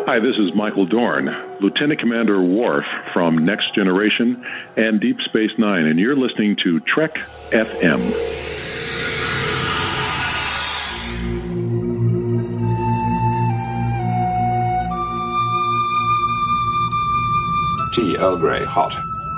Hi, this is Michael Dorn, Lieutenant Commander Worf from Next Generation and Deep Space Nine, and you're listening to Trek FM. Tea Earl Grey, hot.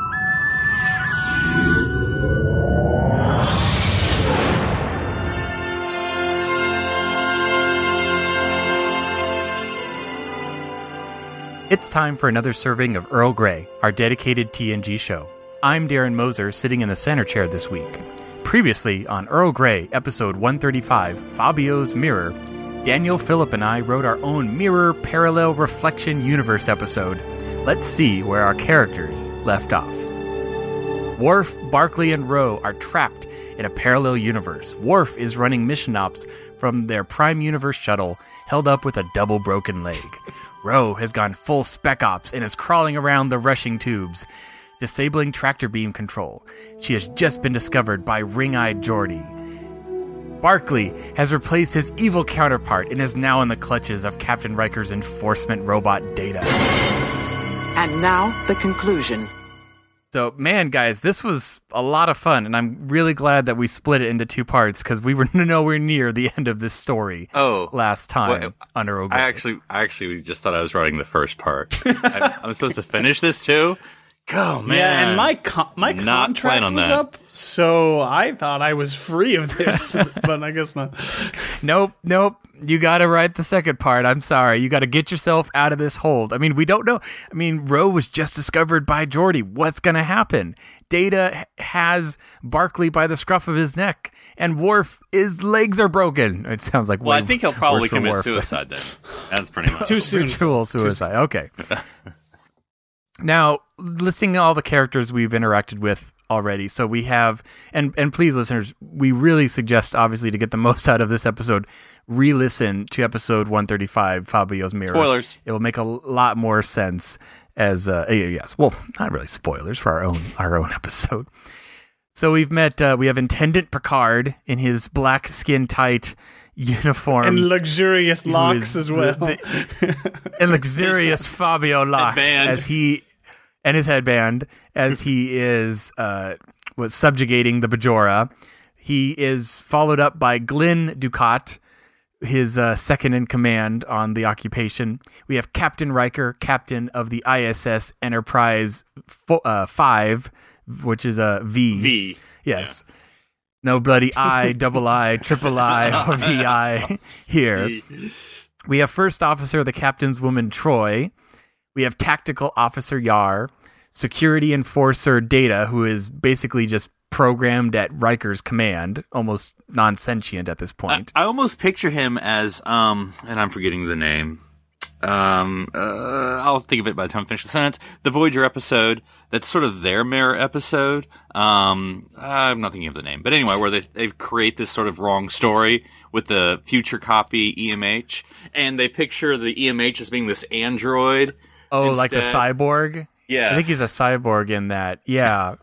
It's time for another serving of Earl Grey, our dedicated TNG show. I'm Darren Moser, sitting in the center chair this week. Previously on Earl Grey, episode 135, Fabio's Mirror, Daniel, Phillip, and I wrote our own Mirror Parallel Reflection Universe episode. Let's see where our characters left off. Worf, Barclay, and Ro are trapped in a parallel universe. Worf is running mission ops from their Prime Universe shuttle, held up with a double broken leg. Ro has gone full spec ops and is crawling around the rushing tubes, disabling tractor beam control. She has just been discovered by ring-eyed Geordi. Barclay has replaced his evil counterpart and is now in the clutches of Captain Riker's enforcement robot Data. And now, the conclusion. So, man, guys, this was a lot of fun, and I'm really glad that we split it into two parts, because we were nowhere near the end of this story last time on Earl Grey. I actually just thought I was writing the first part. I'm supposed to finish this, too? Oh, man. Yeah, and my contract was up, so I thought I was free of this, but I guess not. Nope. You got to write the second part. I'm sorry. You got to get yourself out of this hold. I mean, we don't know. I mean, Ro was just discovered by Geordi. What's going to happen? Data has Barclay by the scruff of his neck, and Worf, his legs are broken. It sounds like I think he'll probably commit suicide then. That's pretty much too soon. Ritual suicide. Okay. Now, listing all the characters we've interacted with already. So we have, and please, listeners, we really suggest, obviously, to get the most out of this episode, re-listen to episode 135, Fabio's Mirror. Spoilers. It will make a lot more sense as, yes, well, not really spoilers for our own episode. So we have Intendant Picard in his black skin tight uniform. And luxurious locks as well. And luxurious Fabio locks and his headband as he was subjugating the Bajora. He is followed up by Glenn Dukat, his second in command on the occupation. We have Captain Riker, captain of the ISS Enterprise 5, which is a V. V. Yes. Yeah. No bloody I, double I, triple I, or VI here. We have First Officer, the Captain's Woman, Troy. We have Tactical Officer Yar. Security Enforcer Data, who is basically just programmed at Riker's command, almost non-sentient at this point. I almost picture him as, and I'm forgetting the name. I'll think of it by the time I finish the sentence. The Voyager episode, that's sort of their mirror episode. I'm not thinking of the name. But anyway, where they create this sort of wrong story with the future copy EMH, and they picture the EMH as being this android. Oh, instead. Like the cyborg? Yeah. I think he's a cyborg in that. Yeah.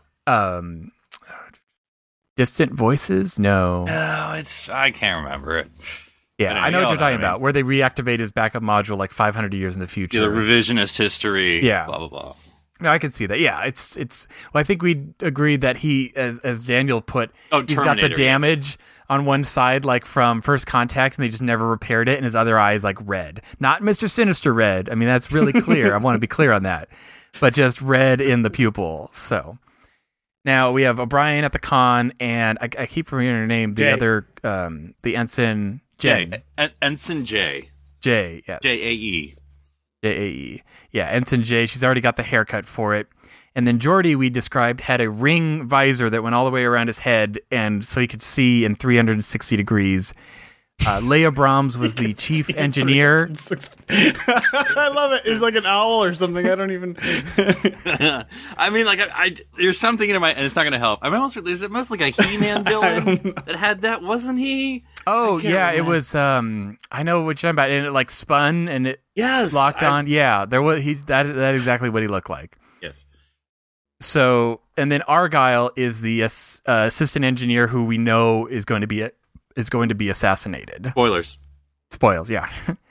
Distant Voices? No. No, I can't remember it. Yeah, anyway, I know what you're talking about, where they reactivate his backup module like 500 years in the future. Yeah, the revisionist history, blah, blah, blah. No, I can see that. Yeah, it's. Well, I think we agreed that he, as Daniel put, he's got the damage on one side, like from First Contact, and they just never repaired it, and his other eye is like red. Not Mr. Sinister red. I mean, that's really clear. I want to be clear on that. But just red in the pupil. So now we have O'Brien at the con, and I keep forgetting her name. The other, the ensign J. Ensign J. J. Yes. J-A-E. J-A-E. Yeah, Ensign J. She's already got the haircut for it. And then Geordi, we described, had a ring visor that went all the way around his head, and so he could see in 360 degrees. Leia Brahms was the chief engineer. I love it. It's like an owl or something. I don't even. I mean, like, there's something in my, and it's not going to help. There's almost like a He-Man villain that had that, wasn't he? Oh yeah, remember. It was. I know what you're talking about, and it like spun and it locked on. Yeah, there was that exactly what he looked like. Yes. So, and then Argyle is the assistant engineer who we know is going to be assassinated. Spoilers, yeah.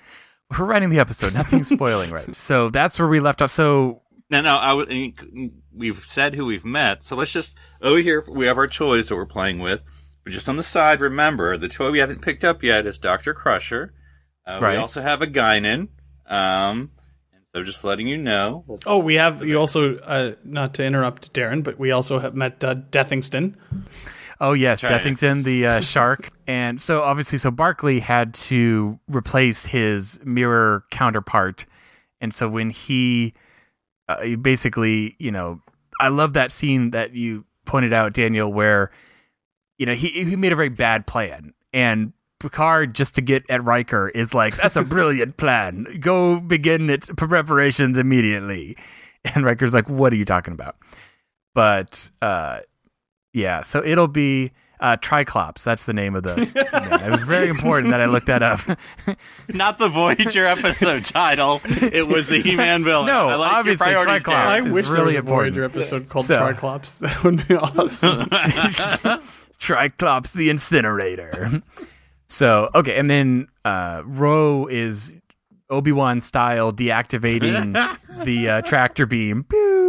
we're writing the episode. Nothing's spoiling, right? So that's where we left off. So no, we've said who we've met. So let's just over here. We have our toys that we're playing with. But just on the side, remember the toy we haven't picked up yet is Dr. Crusher. Right. We also have a Guinan. And so just letting you know. Oh, we have. You also not to interrupt, Darren, but we also have met Deathingston. Oh, yes, Deathington, the shark. And so, obviously, Barkley had to replace his mirror counterpart. And so when he basically, I love that scene that you pointed out, Daniel, where, he made a very bad plan. And Picard, just to get at Riker, is like, that's a brilliant plan. Go begin preparations immediately. And Riker's like, what are you talking about? But... yeah, so it'll be Triclops. That's the name of the... It was very important that I looked that up. Not the Voyager episode title. It was the He-Man villain. No, I like obviously Triclops. I wish there was really a Voyager episode called Triclops. That would be awesome. Triclops the Incinerator. So, okay, and then Ro is Obi-Wan style deactivating the tractor beam.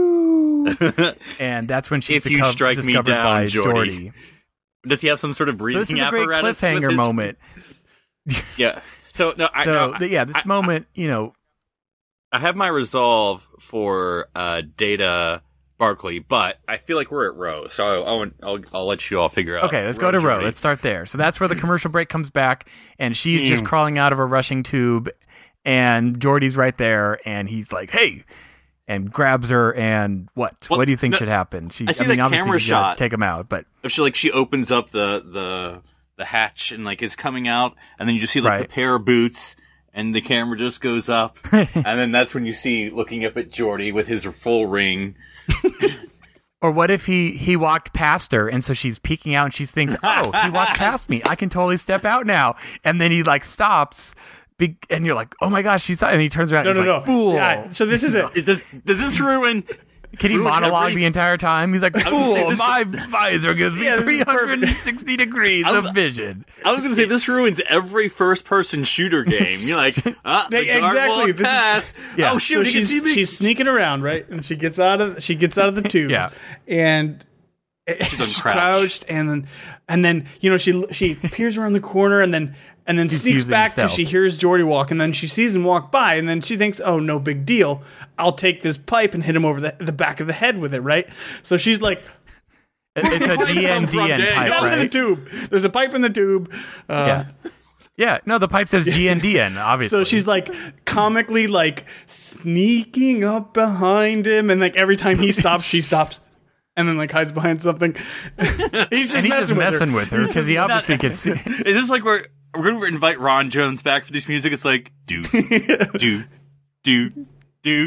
And that's when she's discovered by Geordi. Does he have some sort of breathing so this is a great apparatus? Cliffhanger moment. Yeah. This moment, I have my resolve for Data Barkley, but I feel like we're at Ro, so I'll let you all figure out. Okay, let's go to Ro. Let's start there. So that's where the commercial break comes back, and she's just crawling out of a rushing tube, and Geordi's right there, and he's like, "Hey." And grabs her, and what? Well, what do you think should happen? I see the camera shot. Take him out, but if she opens up the hatch and is coming out, and then you just see the pair of boots, and the camera just goes up, and then that's when you see looking up at Geordi with his full ring. Or what if he walked past her, and so she's peeking out, and she thinks, "Oh, he walked past me. I can totally step out now," and then he stops. And you're like, oh my gosh, and he turns around and he's like, fool. Yeah, so this is it. Does this ruin... Can he monologue the entire time? He's like, fool, my visor gives me 360 degrees of vision. I was going to say, this ruins every first-person shooter game. You're like, exactly. Pass. Oh, shoot, so he can see me. She's sneaking around, right? And she gets out of the tubes. Yeah. And... she's crouched, and then she peers around the corner, and then sneaks back because she hears Geordi walk, and then she sees him walk by, and then she thinks, oh, no big deal. I'll take this pipe and hit him over the back of the head with it, right? So she's like... It's a GNDN pipe, out right? of the tube. There's a pipe in the tube. Yeah, no, the pipe says GNDN, obviously. So she's comically sneaking up behind him, and every time he stops, she stops. And then hides behind something. He's just messing with her because he obviously can see. Is this we're going to invite Ron Jones back for this music? It's like do do do do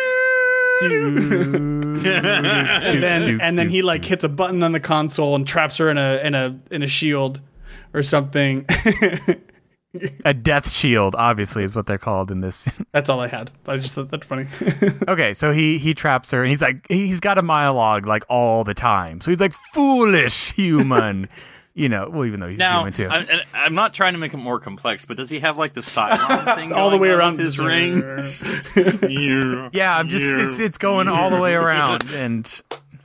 and then he hits a button on the console and traps her in a shield or something. A death shield, obviously, is what they're called in this. That's all I had. I just thought that's funny. Okay, so he traps her, and he's got a monologue all the time. So he's like, foolish human. Even though he's human too. I'm not trying to make it more complex, but does he have the Cylon thing all the way around his ring? Yeah, I'm just it's going all the way around, and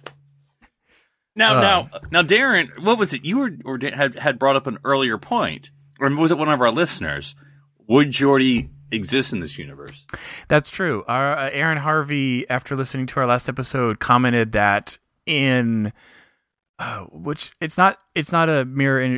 now, Darren, what was it? You had brought up an earlier point. Or was it one of our listeners? Would Geordi exist in this universe? That's true. Our Aaron Harvey, after listening to our last episode, commented that in which it's not a mirror.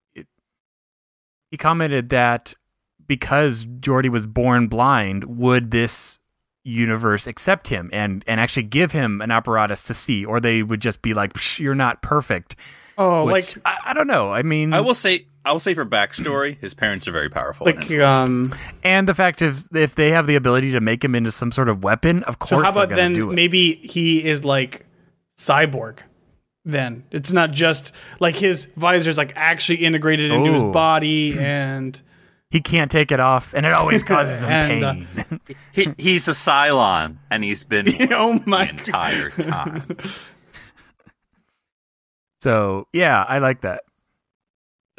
He commented that because Geordi was born blind, would this universe accept him and actually give him an apparatus to see, or they would just be like, "You're not perfect." Oh, which, I don't know. I mean, I will say for backstory, his parents are very powerful. And the fact is, if they have the ability to make him into some sort of weapon, of course. So how about then? Maybe he is cyborg. Then it's not just his visor's actually integrated into his body, and he can't take it off, and it always causes him pain. He's a Cylon, and he's been the entire God. time. So, yeah, I like that.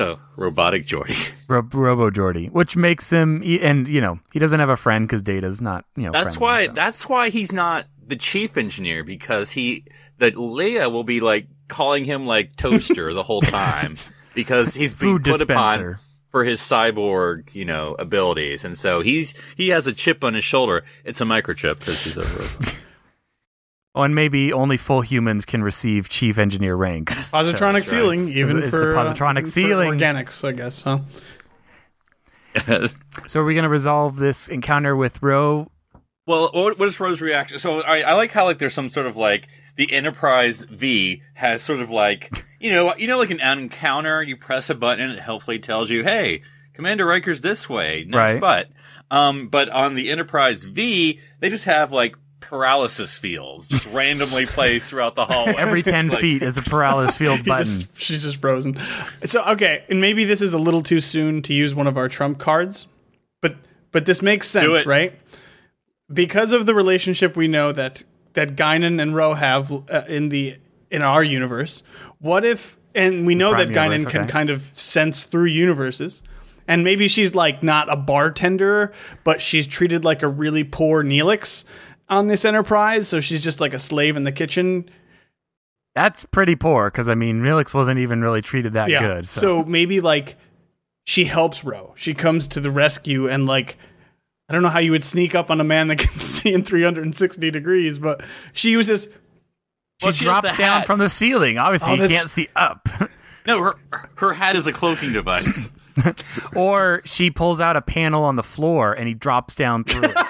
So, robotic Geordi. Robo Geordi, which makes him, and he doesn't have a friend because Data's not, That's friendly, why. That's why he's not the chief engineer, because that Leia will be like calling him like Toaster the whole time because he's being Food put dispenser. upon for his cyborg, abilities, and so he has a chip on his shoulder. It's a microchip because he's a robot. Oh, and maybe only full humans can receive chief engineer ranks. Positronic sealing, even it's for the positronic sealing. For organics, I guess. Huh? So are we going to resolve this encounter with Ro? Well, what is Ro's reaction? So I like how there's some sort of the Enterprise V has sort of like like an encounter. You press a button and it helpfully tells you, "Hey, Commander Riker's this way, next spot." But on the Enterprise V, they just have paralysis fields just randomly placed throughout the hallway. Every 10 feet is a paralysis field button. She's just frozen. So, okay, and maybe this is a little too soon to use one of our trump cards, but this makes sense, right? Because of the relationship we know that Guinan and Ro have in our universe, what if, and we know that Guinan can kind of sense through universes, and maybe she's not a bartender, but she's treated like a really poor Neelix on this Enterprise, so she's just like a slave in the kitchen. That's pretty poor, because Neelix wasn't even really treated that good. So maybe she helps Ro. She comes to the rescue, and I don't know how you would sneak up on a man that can see in 360 degrees, but she uses. She drops down from the ceiling. Obviously, you can't see up. No, her hat is a cloaking device. Or she pulls out a panel on the floor and he drops down through it.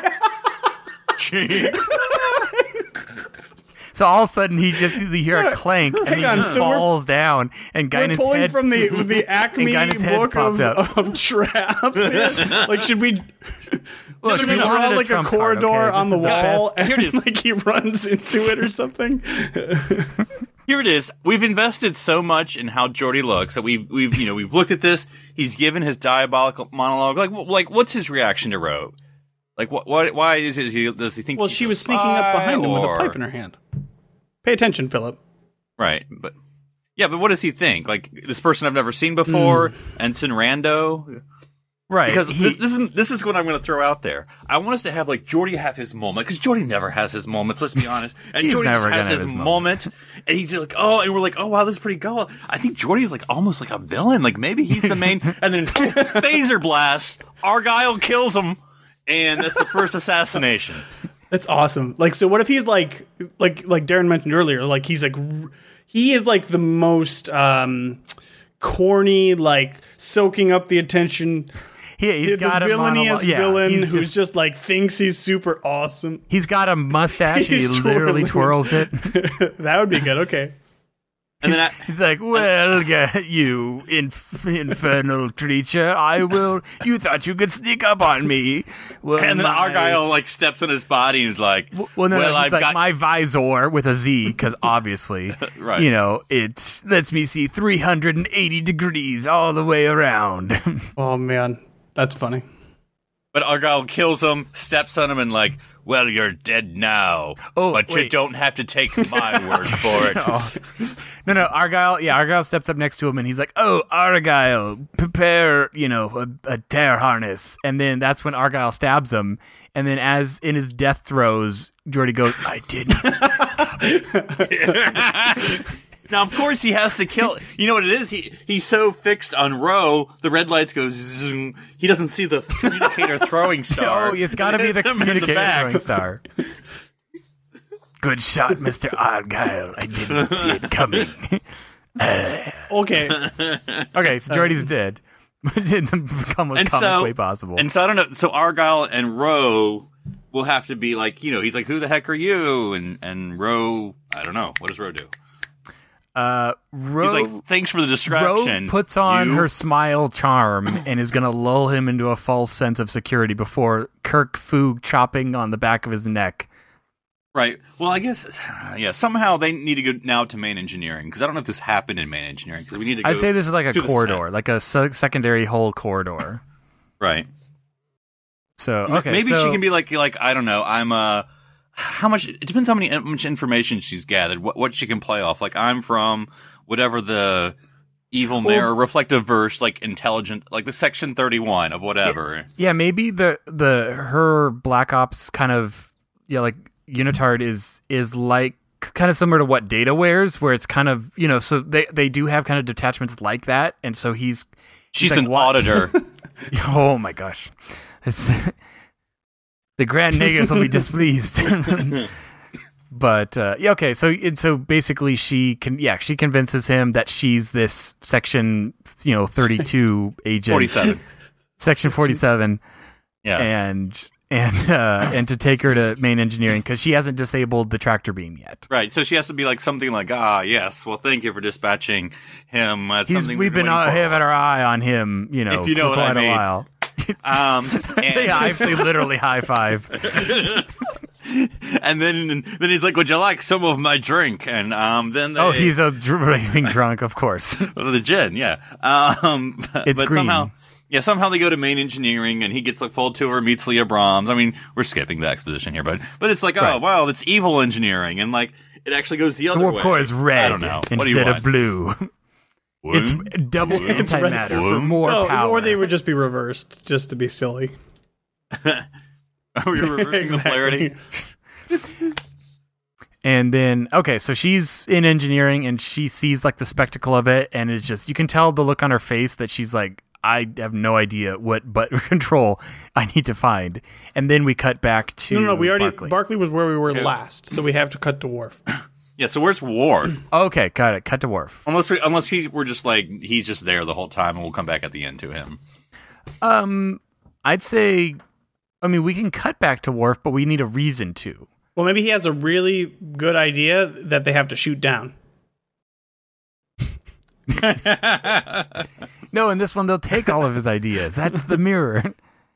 So all of a sudden you hear a clank and he just falls down, and Guinan's pulling head from the Acme book of traps. Should we? Look, should we draw a corridor on the wall and Here it is. he runs into it or something? Here it is. We've invested so much in how Geordi looks that we've looked at this. He's given his diabolical monologue. What's his reaction to Ro? Why does he think? Well, she was sneaking up behind him with a pipe in her hand. Pay attention, Philip. Right, but what does he think? This person I've never seen before, Ensign Rando. Right. Because this is what I'm going to throw out there. I want us to have Geordi have his moment, because Geordi never has his moments. Let's be honest. And Geordi just has his moment, and he's and we're oh wow, this is pretty cool. I think Geordi is almost like a villain. Maybe he's the main. And then phaser blast. Argyle kills him. And that's the first assassination. That's awesome. So what if he's like Darren mentioned earlier, he is the most corny, soaking up the attention. He's got the villainiest villain who's just thinks he's super awesome. He's got a mustache and he literally twirls it. That would be good. Okay. And then he's well, you infernal creature, you thought you could sneak up on me. Well, and then Argyle steps on his body and is I've got my visor with a Z, because obviously, right. It lets me see 380 degrees all the way around. Oh man, that's funny. But Argyle kills him, steps on him, and well, you're dead now. Oh, but you don't have to take my word for it. No, Argyle steps up next to him and he's oh, Argyle, prepare, a tear harness. And then that's when Argyle stabs him. And then as in his death throes, Geordi goes, I didn't. Now, of course, he has to kill. You know what it is? He's so fixed on Ro, the red lights go zoom. He doesn't see the communicator throwing star. Oh, it's got to be the communicator throwing star. Good shot, Mr. Argyle. I didn't see it coming. Okay, so Geordi's dead. It didn't become as comically possible. And so, I don't know. So Argyle and Ro will have to be he's who the heck are you? And Ro, I don't know. What does Ro do? Ro, he's thanks for the distraction. Ro puts on her smile charm and is going to lull him into a false sense of security before Kirk Foog chopping on the back of his neck. Right. Well, I guess, somehow they need to go now to main engineering, because I don't know if this happened in main engineering, because we need to go. I'd say this is a corridor, a secondary hull corridor. Right. So, okay. Maybe she can be I don't know, I'm how much, it depends how much information she's gathered, what she can play off. I'm from whatever the evil mirror, reflective verse, like intelligent, like the Section 31 of whatever. Yeah, maybe her Black Ops kind of like unitard is like kind of similar to what Data wears, where it's kind of so they do have kind of detachments like that, and so she's like, an auditor. Oh my gosh, the Grand Negus will be displeased. But okay, so basically she convinces him that she's this Section 32 agent, 47, Section 47, and to take her to main engineering because she hasn't disabled the tractor beam yet. Right, so she has to be like something like, yes, well, thank you for dispatching him. We've been having our eye on him, if you know for what quite I mean. a while. They lively high five. And then he's like, "Would you like some of my drink?" And then he's a raving drunk, of course. The gin, yeah. It's but green. Somehow they go to main engineering, and he gets like full tour, meets Leah Brahms. I mean, we're skipping the exposition here, but it's like, right. Oh wow, that's evil engineering, and like it actually goes the other way. The warp core is red. I don't know. Instead of blue. It's double antimatter for more power. Or they would just be reversed, just to be silly. Are we reversing the polarity? And then, so she's in engineering and she sees like the spectacle of it, and it's just, you can tell the look on her face that she's like, I have no idea what button control I need to find. And then we cut back to Barclay was where we were last, so we have to cut to Worf. Yeah, so where's Worf? Okay, got it. Cut to Worf. Unless we're just like, he's just there the whole time, and we'll come back at the end to him. I'd say, we can cut back to Worf, but we need a reason to. Well, maybe he has a really good idea that they have to shoot down. No, in this one, they'll take all of his ideas. That's the mirror.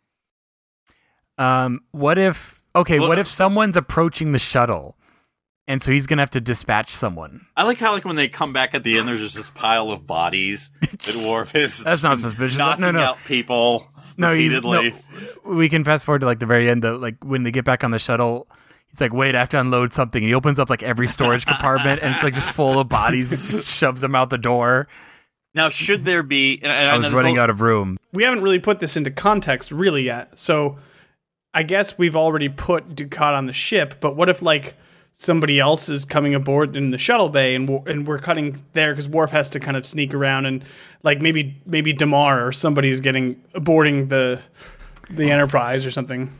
What if someone's approaching the shuttle? And so he's going to have to dispatch someone. I like how when they come back at the end, there's just this pile of bodies that Worf is That's not suspicious. knocking out people repeatedly. We can fast forward to like the very end, though, like when they get back on the shuttle. He's like, wait, I have to unload something. And he opens up like every storage compartment, and it's like just full of bodies. He just shoves them out the door. Now, should there be... And I was running out of room. We haven't really put this into context really yet. So I guess we've already put Dukat on the ship, but what if like somebody else is coming aboard in the shuttle bay and we're cutting there because Worf has to kind of sneak around, and like maybe Damar or somebody's boarding the Enterprise or something.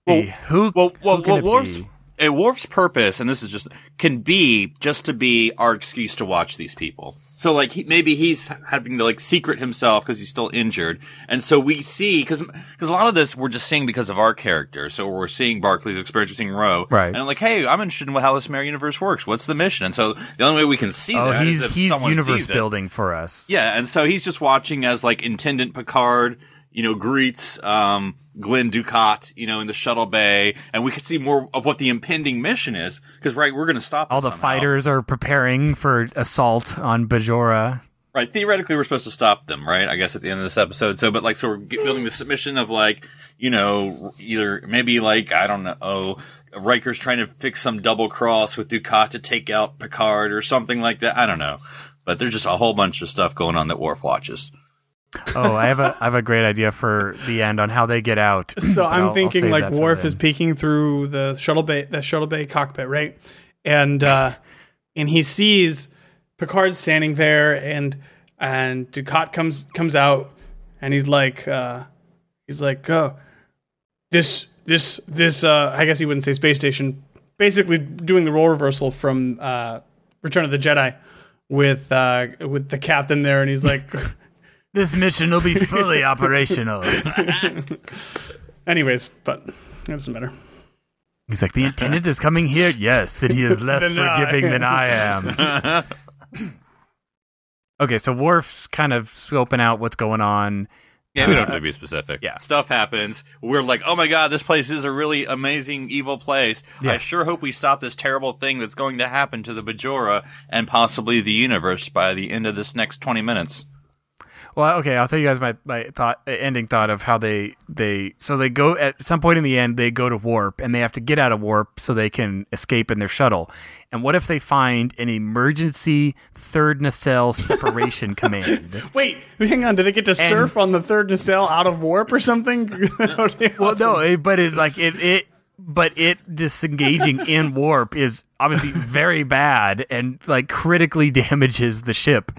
Worf's purpose, and this is just, can be just to be our excuse to watch these people. So, like, maybe he's having to, like, secret himself because he's still injured. And so we see, because a lot of this we're just seeing because of our character. So we're seeing Barclay's experience, we're seeing Ro. Right. And I'm like, hey, I'm interested in how this mirror universe works. What's the mission? And so the only way we can see that is if someone universe sees it. building for us. Yeah, and so he's just watching as, like, Intendant Picard, greets, Glenn Dukat, in the shuttle bay, and we could see more of what the impending mission is, because, right, we're going to stop all the somehow. Fighters are preparing for assault on Bajora. Right, theoretically, we're supposed to stop them, right, I guess, at the end of this episode. So, but, like, so we're building the submission of, like, either, maybe, like, I don't know, Riker's trying to fix some double cross with Dukat to take out Picard or something like that. I don't know. But there's just a whole bunch of stuff going on that Worf watches. Oh, I have a great idea for the end on how they get out. So I'm thinking like Worf is peeking through the shuttle bay cockpit, right? And he sees Picard standing there, and Dukat comes out, and he's like, oh, this I guess he wouldn't say space station, basically doing the role reversal from Return of the Jedi with the captain there, and he's like. This mission will be fully operational. Anyways, but it doesn't matter. He's like, the Intendant is coming here? Yes, and he is less forgiving than I am. Okay, so Worf's kind of scoping out what's going on. Yeah, we don't have to be specific. Yeah. Stuff happens. We're like, oh my god, this place is a really amazing, evil place. Yes. I sure hope we stop this terrible thing that's going to happen to the Bajora and possibly the universe by the end of this next 20 minutes. Well, okay, I'll tell you guys my ending thought of how they go at some point in the end, they go to warp and they have to get out of warp so they can escape in their shuttle. And what if they find an emergency third nacelle separation command? Wait, hang on. Do they get to surf on the third nacelle out of warp or something? Well, no, but it's like but it disengaging in warp is obviously very bad and like critically damages the ship.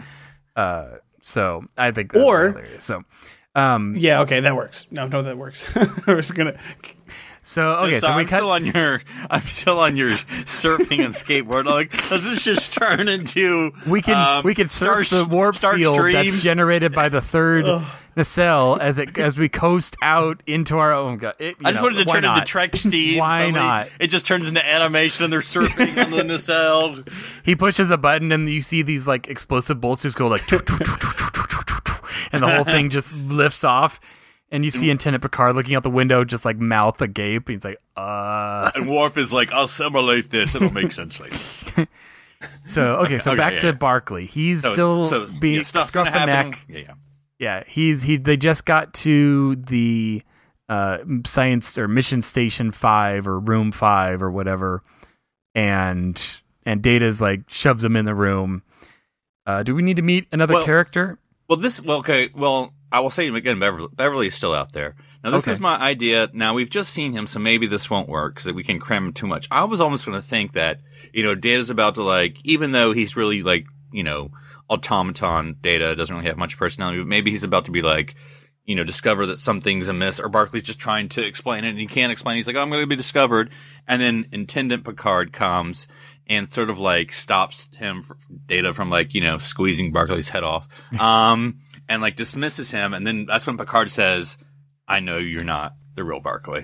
So I think that's hilarious. So, yeah, okay, that works. No, that works. I was gonna. So okay, I'm still on your surfing and skateboard. Like, does this just turn into we can surf the warp field that's generated by the third nacelle as we coast out into our own. I just wanted to turn into Trek Steve. Why not? It just turns into animation and they're surfing on the nacelle. He pushes a button and you see these like explosive bolts just go like, and the whole thing just lifts off. And you see Lieutenant Picard looking out the window, just like mouth agape. He's like, And Worf is like, I'll simulate this. It'll make sense later. So back to Barclay. He's still being scruffed the neck. Yeah. They just got to the science or mission station 5 or room 5 or whatever, and Data's like shoves him in the room. Do we need to meet another character? I will say again, Beverly is still out there. Now, this is my idea. Now, we've just seen him, so maybe this won't work because we can cram him too much. I was almost going to think that, Data's about to, like, even though he's really, like, automaton Data, doesn't really have much personality, but maybe he's about to be, like, discover that something's amiss, or Barclay's just trying to explain it, and he can't explain it. He's like, I'm going to be discovered. And then Intendant Picard comes and sort of, like, stops Data from, like, squeezing Barclay's head off. And like dismisses him, and then that's when Picard says, "I know you're not the real Barclay."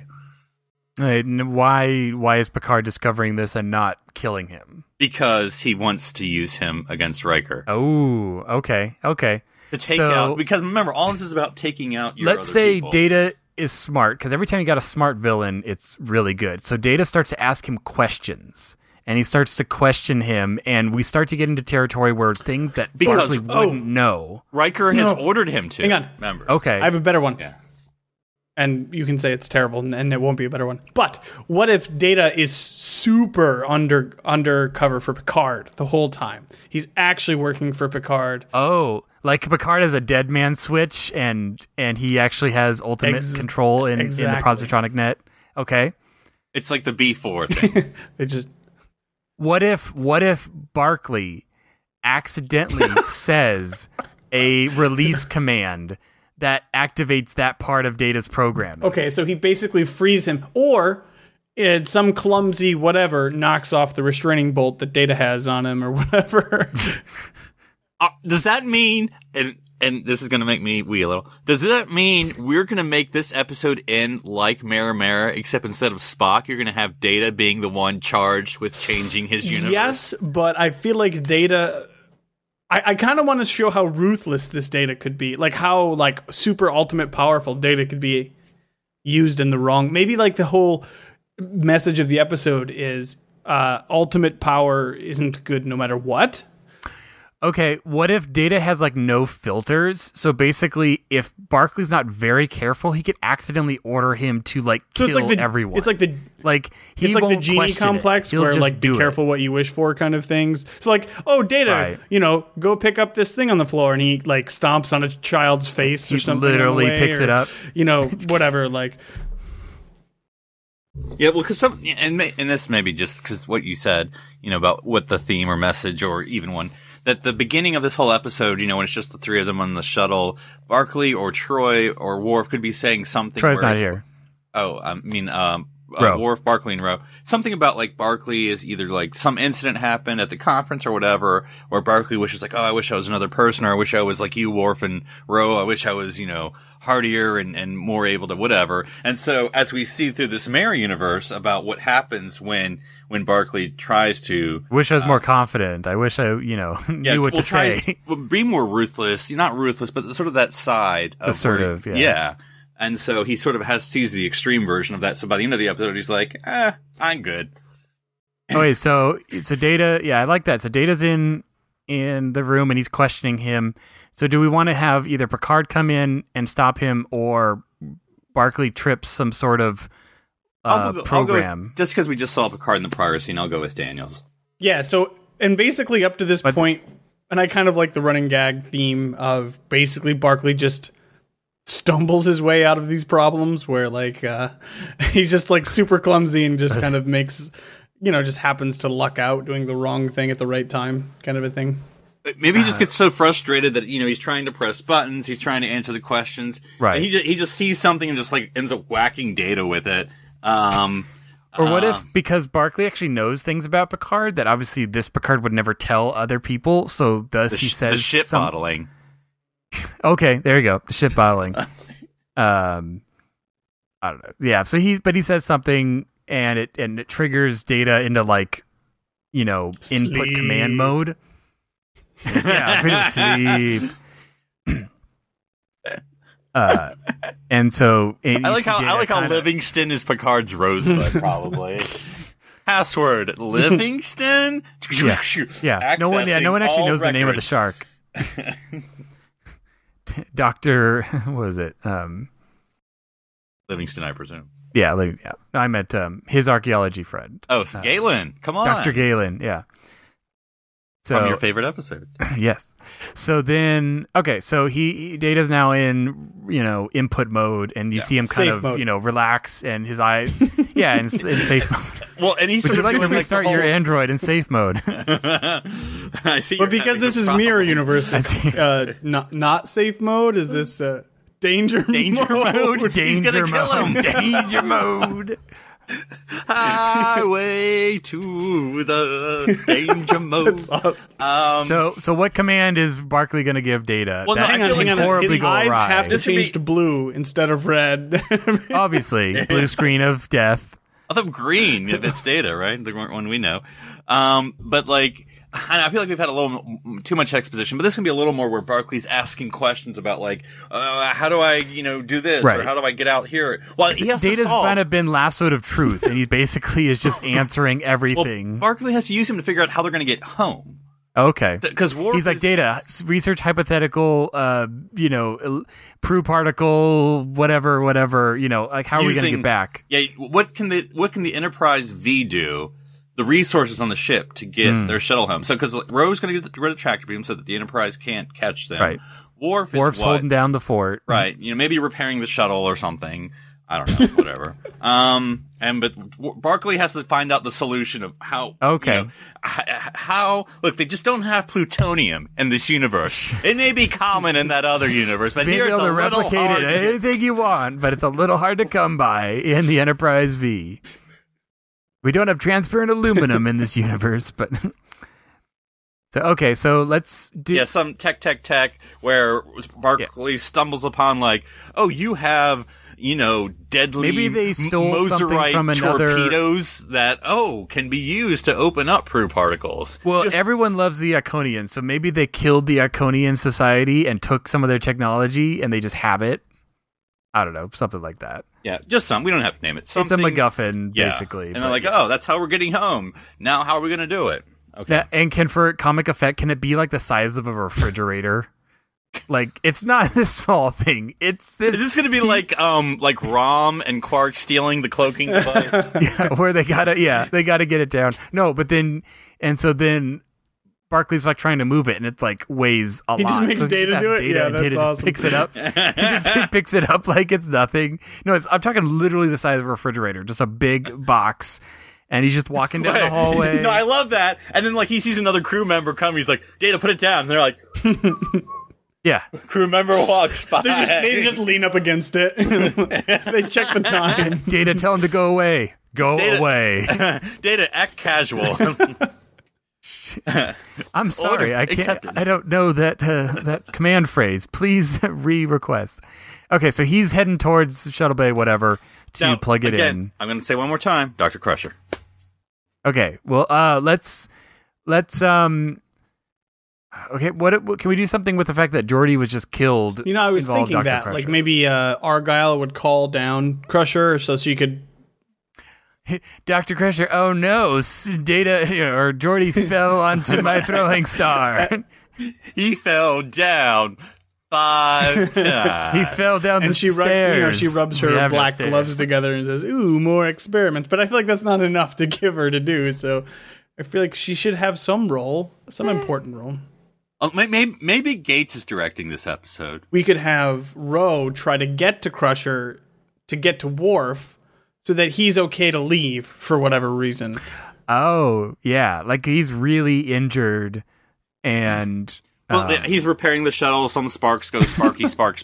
Why is Picard discovering this and not killing him? Because he wants to use him against Riker. Oh, okay. To take out, because remember, all this is about taking out your Let's say people. Data is smart, because every time you got a smart villain, it's really good. So Data starts to ask him questions. And he starts to question him, and we start to get into territory where things that Barclay wouldn't know. Riker has ordered him to. Hang on. Remember. Okay. I have a better one. Yeah. And you can say it's terrible, and it won't be a better one. But what if Data is super undercover for Picard the whole time? He's actually working for Picard. Oh, like Picard has a dead man switch, and he actually has ultimate control in the positronic net. Okay. It's like the B4 thing. They just... What if Barclay accidentally says a release command that activates that part of Data's programming? Okay, so he basically frees him, or some clumsy whatever knocks off the restraining bolt that Data has on him or whatever. Does that mean, and this is going to make me wee a little, does that mean we're going to make this episode end like Mara, except instead of Spock, you're going to have Data being the one charged with changing his universe? Yes, but I feel like Data... I kind of want to show how ruthless this Data could be. Like how like super ultimate powerful Data could be used in the wrong... Maybe like the whole message of the episode is ultimate power isn't good no matter what. Okay, what if Data has like no filters? So basically, if Barclay's not very careful, he could accidentally order him to like kill everyone. It's like the genie complex where like be careful what you wish for kind of things. So like, Data, go pick up this thing on the floor, and he like stomps on a child's face or something. Literally picks it up. Whatever. Like, yeah, well, because and this maybe just because what you said, about what the theme or message or even one. That the beginning of this whole episode, when it's just the three of them on the shuttle, Barclay or Troy or Worf could be saying something. Troy's not here. Oh, I mean, Worf, Barclay, and Ro. Something about like Barclay is either like some incident happened at the conference or whatever, or Barclay wishes like, I wish I was another person, or I wish I was like you, Worf and Ro. I wish I was, hardier and more able to whatever. And so as we see through this Mara universe about what happens when Barclay tries to... Wish I was more confident. I wish I, knew what to say. Be more ruthless. Not ruthless, but sort of that side. Of assertive, yeah. And so he sort of sees the extreme version of that. So by the end of the episode, he's like, I'm good. Okay, so Data, I like that. So Data's in in the room and he's questioning him. So do we want to have either Picard come in and stop him, or Barclay trips some sort of program? Just because we just saw Picard in the prior scene, I'll go with Daniels. Yeah, so, and basically up to this point, and I kind of like the running gag theme of basically Barclay just stumbles his way out of these problems where, like, he's just, like, super clumsy and just kind of makes, just happens to luck out doing the wrong thing at the right time, kind of a thing. Maybe he just gets so frustrated that, he's trying to press buttons, he's trying to answer the questions. Right. And he just sees something and just, like, ends up whacking Data with it. Or what if, because Barclay actually knows things about Picard that obviously this Picard would never tell other people, so thus he says... The shit bottling. Okay, there you go. The shit bottling. I don't know. Yeah, so he says something and it triggers Data into, like, input command mode. Yeah, sleep. And so I like how Livingston is Picard's rosebud, probably. Password Livingston. Yeah. No one actually knows the name of the shark. Dr. What was it? Livingston, I presume. Yeah, I meant his archaeology friend. Oh, Galen. Come on. Dr. Galen, yeah. So, from your favorite episode. Yes. So then, okay, so Data's now in, input mode, and you see him kind of, relax, and his eyes, in safe mode. Well, and he's Would you like to restart your Android in safe mode? I see. But because this is Mirror Universe, not safe mode. Is this danger mode? Danger He's gonna kill him. Danger mode. Highway to the danger mode. That's awesome. So what command is Barclay going to give Data? Well, hang on. His eyes have to change to blue instead of red. Obviously, blue screen of death. Although green, if it's Data, right? The one we know. But like, I feel like we've had a little too much exposition, but this can be a little more where Barclay's asking questions about, like, how do I, do this, right, or how do I get out here? Well, he has Data's to solve. kind of been lassoed of truth, and he basically is just answering everything. Well, Barclay has to use him to figure out how they're going to get home. Okay. Because he's like, Data, research hypothetical, Prue particle, whatever, like, how are we going to get back? Yeah, what can the Enterprise V do? The resources on the ship to get their shuttle home. So, because Ro's going to get rid of tractor beam so that the Enterprise can't catch them. Right. Worf's holding down the fort. Right. Maybe repairing the shuttle or something. I don't know. Whatever. But Barclay has to find out the solution of how. Okay. How? Look, they just don't have plutonium in this universe. It may be common in that other universe, but here it's a little hard. Replicate it anything you want, but it's a little hard to come by in the Enterprise V. We don't have transparent aluminum in this universe, but... So let's do... Yeah, some tech, where Barclay stumbles upon, like, oh, you have, deadly maybe they stole something from another... torpedoes that, can be used to open up Prue particles. Well, everyone loves the Iconians, so maybe they killed the Iconian society and took some of their technology, and they just have it. I don't know, something like that. Yeah, just some. We don't have to name it. Something, it's a MacGuffin, basically. And they're like, that's how we're getting home. Now, how are we going to do it? Okay. And for comic effect, can it be like the size of a refrigerator? Like, it's not this small thing. It's this. Is this going to be like Rom and Quark stealing the cloaking device? Yeah, where they gotta get it down. No, but then Barclay's like trying to move it, and it's like weighs a lot. He just makes Data do it. Yeah, that's Data awesome. Just picks it up. He just picks it up like it's nothing. No, I'm talking literally the size of a refrigerator, just a big box, and he's just walking down the hallway. No, I love that. And then like he sees another crew member come, he's like, "Data, put it down." And they're like, "Yeah." Crew member walks by. They just lean up against it. They check the time. Data, tell him to go away. Away. Data, act casual. I'm sorry, I can't. I don't know that command phrase. Please re-request. Okay, so he's heading towards Shuttle Bay, whatever, to plug it in. I'm going to say one more time, Dr. Crusher. Okay, well, let's. Okay, what can we do something with the fact that Geordi was just killed? I was thinking that, like maybe Argyle would call down Crusher so you could. Dr. Crusher, oh no, Data or Geordi fell onto my throwing star. He fell down 5 times. He fell down the stairs. She rubs her black gloves together and says, "Ooh, more experiments." But I feel like that's not enough to give her to do. So I feel like she should have some role, some important role. Maybe Gates is directing this episode. We could have Ro try to get to Crusher to get to Worf so that he's okay to leave for whatever reason. Oh, yeah. Like he's really injured and... he's repairing the shuttle. Some sparks go sparky, spark.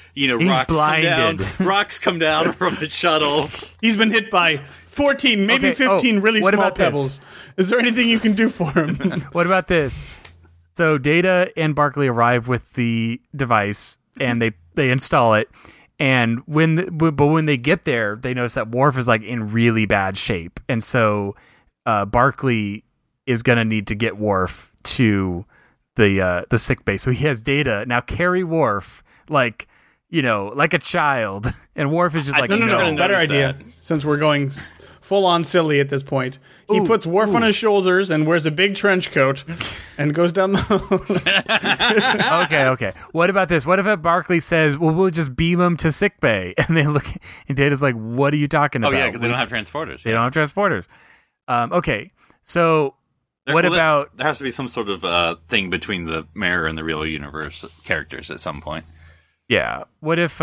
Rocks come down from the shuttle. He's been hit by 14, maybe 15 really small pebbles. Is there anything you can do for him? What about this? So Data and Barclay arrive with the device and they install it. And when they get there, they notice that Worf is like in really bad shape. And so Barclay is going to need to get Worf to the sick bay. So he has Data now carry Worf like a child, and Worf is just like, no, better idea. Since we're going full on silly at this point, he puts Worf on his shoulders and wears a big trench coat and goes down the Okay. What about this? What if Barclay says, "Well, we'll just beam him to sick bay," and they look, and Data's like, "What are you talking about?" Oh yeah, because they don't have transporters. They don't have transporters. Okay, so. What about... There has to be some sort of thing between the Mirror and the real universe characters at some point. Yeah. What if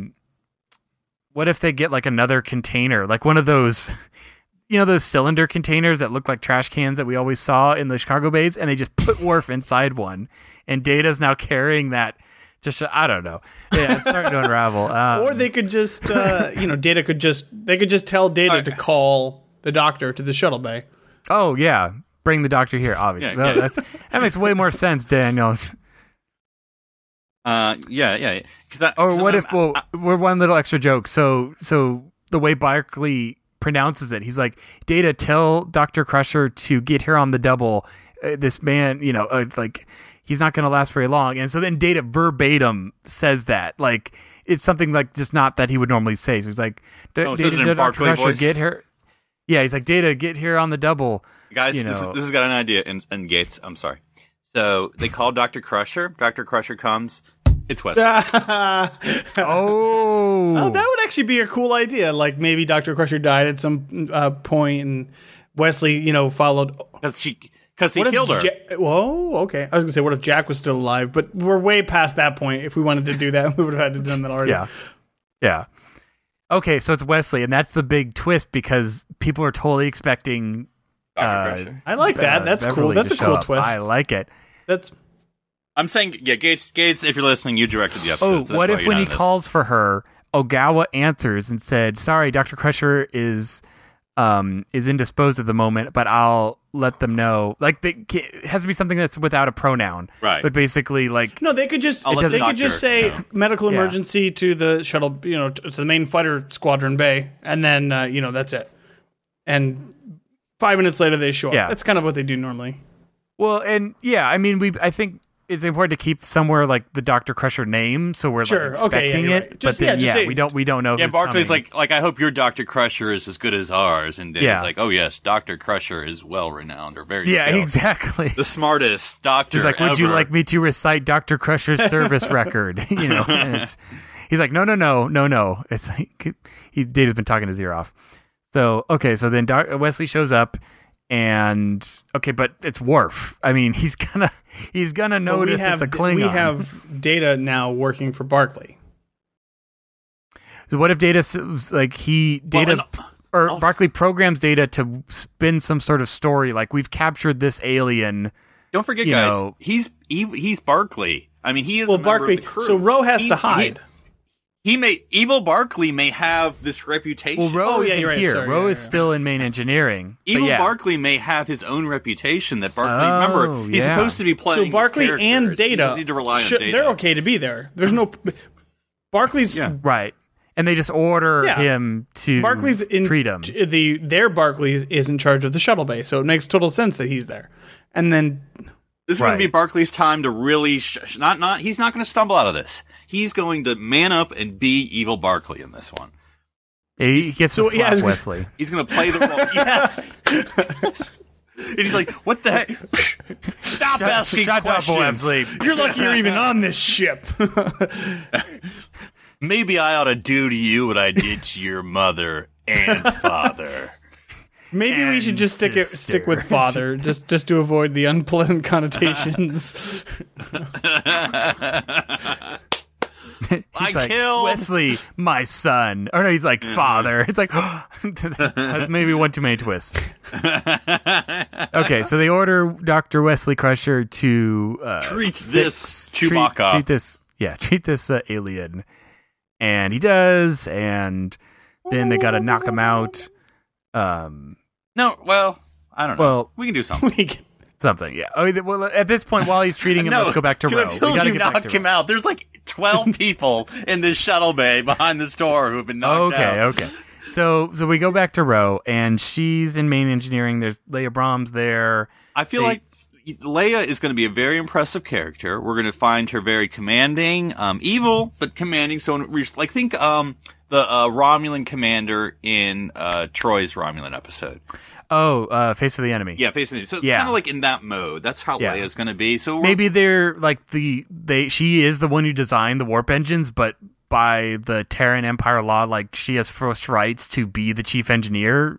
they get like another container, like one of those, those cylinder containers that look like trash cans that we always saw in the Chicago bays, and they just put Worf inside one, and Data's now carrying that. Just I don't know. Yeah, it's starting to unravel. Or they could just, Data could just tell Data to call the doctor to the shuttle bay. Oh yeah. Bring the doctor here, obviously. Yeah. That makes way more sense, Daniel. Yeah. What if we're one little extra joke? So the way Barclay pronounces it, he's like, Data, tell Dr. Crusher to get here on the double. This man, like he's not going to last very long. And so then Data verbatim says that, like it's something like just not that he would normally say. So he's like, Data, Dr. Crusher, get here. Yeah, he's like, Data, get here on the double. Guys, this has got an idea, and Gates, I'm sorry. So they call Dr. Crusher. Dr. Crusher comes. It's Wesley. Oh, that would actually be a cool idea. Like maybe Dr. Crusher died at some point, and Wesley, followed. Because he killed her. Whoa, okay. I was gonna say, what if Jack was still alive? But we're way past that point. If we wanted to do that, we would have had to done that already. Yeah. Okay, so it's Wesley, and that's the big twist because people are totally expecting. I like that. That's cool. That's a cool twist. I like it. I'm saying, yeah, Gates, if you're listening, you directed the episode. Oh, so what if when he calls for her, Ogawa answers and said, "Sorry, Dr. Crusher is indisposed at the moment, but I'll let them know." Like, it has to be something that's without a pronoun, right? But basically, like, no, they could just say medical emergency to the shuttle, to the main fighter squadron bay, and then that's it. And 5 minutes later, they show up. That's kind of what they do normally. Well, and I mean, I think it's important to keep somewhere like the Dr. Crusher name, so we're like expecting it. Right. Just, but then, we don't know. Yeah, Barclay's like I hope your Dr. Crusher is as good as ours, and Dave's like, oh yes, Dr. Crusher is well renowned or very skilled. Exactly the smartest doctor. He's like, would you like me to recite Dr. Crusher's service record? And he's like, no. It's like Data's been talking his ear off. So so then Wesley shows up, and but it's Worf. I mean, he's gonna notice it's a Klingon. We have Data now working for Barclay. So what if Barclay programs Data to spin some sort of story, like we've captured this alien. Don't forget, guys, he's Barclay. I mean, he is Barclay. Of the crew. So Ro has to hide. Evil Barclay may have this reputation. Well, Ro isn't here. Sorry, Ro is still in main engineering. Evil Barclay may have his own reputation that Barclay. Remember, he's supposed to be playing. So Barclay and Data, need to rely on Data. They're okay to be there. There's no Barclay's right, and they just order him to treat him. Their Barclay is in charge of the shuttle bay, so it makes total sense that he's there. And then this is going to be Barclay's time to really he's not going to stumble out of this. He's going to man up and be Evil Barclay in this one. He gets to slap Wesley. He's going to play the role. Yes. And he's like, what the heck? Stop asking questions. Wesley. You're lucky you're even on this ship. Maybe I ought to do to you what I did to your mother and father. Maybe we should just stick with father, just to avoid the unpleasant connotations. I killed Wesley, my son. Or no, he's like father. It's like maybe one too many twists. Okay, so they order Dr. Wesley Crusher to treat this Chewbacca. Treat this alien, and he does, and then they got to knock him out. No, well, I don't know. Well, we can do something. Something, yeah. I mean, well, at this point, while he's treating him, let's go back to Ro. We gotta knock him out. There's like 12 people in this shuttle bay behind this door who've been knocked out. Okay. So we go back to Ro, and she's in main engineering. There's Leia Brahms there. I feel like Leia is going to be a very impressive character. We're going to find her very commanding, evil, but commanding. So, think the Romulan commander in Troy's Romulan episode. Oh, Face of the Enemy. Yeah, Face of the Enemy. So it's kind of like in that mode. That's how Leia's going to be. So maybe they're like she is the one who designed the warp engines, but by the Terran Empire law, like she has first rights to be the chief engineer.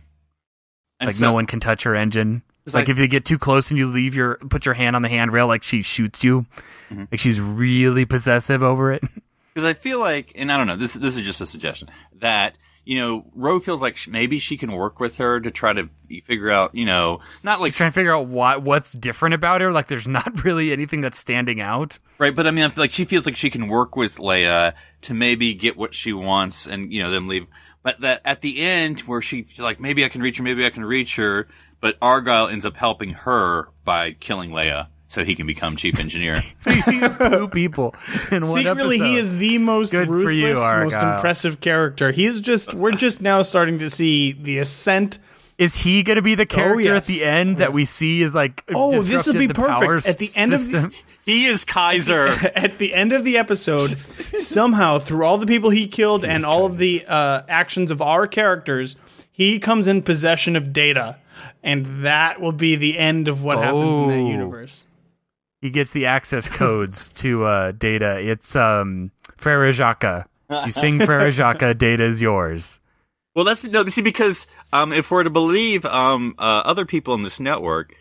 Like no one can touch her engine. Like if you get too close and you put your hand on the handrail, like she shoots you. Mm-hmm. Like she's really possessive over it. Because I feel like, and I don't know, this is just a suggestion, that, Ro feels like maybe she can work with her to try to figure out, not like... She's trying to figure out what's different about her. Like there's not really anything that's standing out. Right, but I mean, I feel like she feels like she can work with Leia to maybe get what she wants and, then leave. But that at the end, where she's like, maybe I can reach her, but Argyle ends up helping her by killing Leia. So he can become chief engineer. He's two people in one Secretly, episode. he is the most ruthless, most impressive character. We're just now starting to see the ascent. Is he going to be the character at the end that we see is like? Oh, this would be perfect. At the end of he is Kaiser. At the end of the episode, somehow through all the people he killed and all of the actions of our characters, he comes in possession of Data, and that will be the end of what happens in that universe. He gets the access codes to Data. It's Frere Jacques. You sing Frere Jacques, Data is yours. Well, because if we're to believe other people in this network,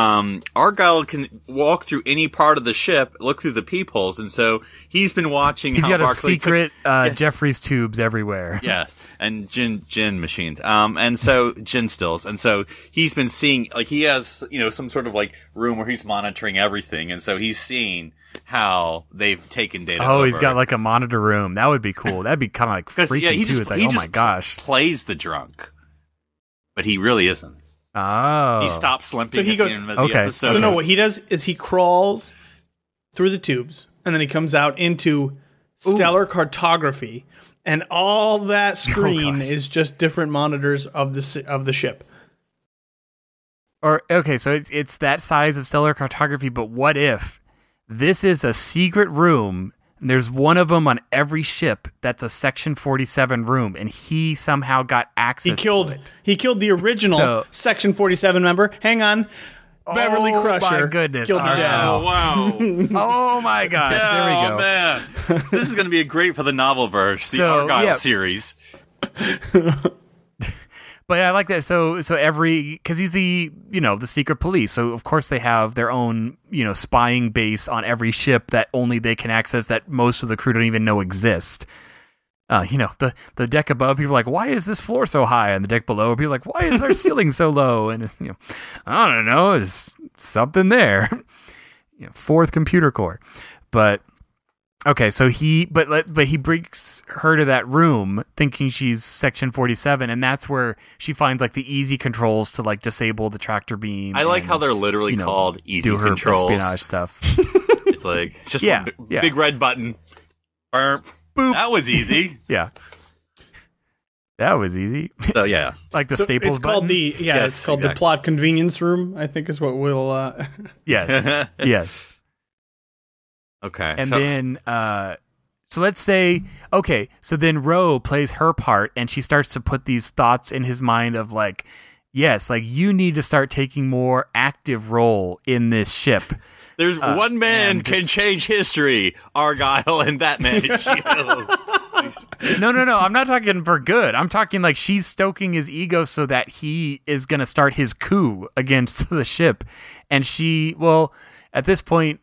Argyle can walk through any part of the ship, look through the peepholes, and so he's been watching. He's how got Barclay a secret Jeffries tubes everywhere. Yes, and gin machines. And so gin stills, and so he's been seeing like he has some sort of like room where he's monitoring everything, and so he's seeing how they've taken Data. Oh, he's got like a monitor room. That would be cool. That'd be kind of like freaky too. It's like, oh my gosh, plays the drunk, but he really isn't. Oh. He stops limping at the end of the episode. So no, what he does is he crawls through the tubes, and then he comes out into stellar cartography, and all that screen is just different monitors of the ship. So it's that size of stellar cartography, but what if this is a secret room? There's one of them on every ship that's a Section 47 room, and he somehow got access to it. He killed the original Section 47 member. Hang on. Beverly Crusher. Oh, my goodness. Killed him dead. Oh, wow. Oh, my gosh. There we go. Oh, man. This is going to be great for the novel verse, the Argyle series. But I like that. So because he's the secret police. So of course they have their own, spying base on every ship that only they can access, that most of the crew don't even know exist. The deck above, people are like, why is this floor so high? And the deck below, people are like, why is our ceiling so low? And it's, I don't know, there's something there. Fourth computer core. But okay, so he brings her to that room thinking she's Section 47, and that's where she finds like the easy controls to like disable the tractor beam. I like how they're literally called easy do her controls. Espionage stuff. It's like it's just one big red button. Burp. Boop. That was easy. Yeah. That was easy. So yeah, like the Staples button. It's called the plot convenience room, I think is what we'll. Yes. Yes. Okay. And then, So let's say, okay, so then Ro plays her part and she starts to put these thoughts in his mind of like, yes, like you need to start taking more active role in this ship. There's one man can change history, Argyle, and that man is you. No. I'm not talking for good. I'm talking like she's stoking his ego so that he is going to start his coup against the ship. And at this point,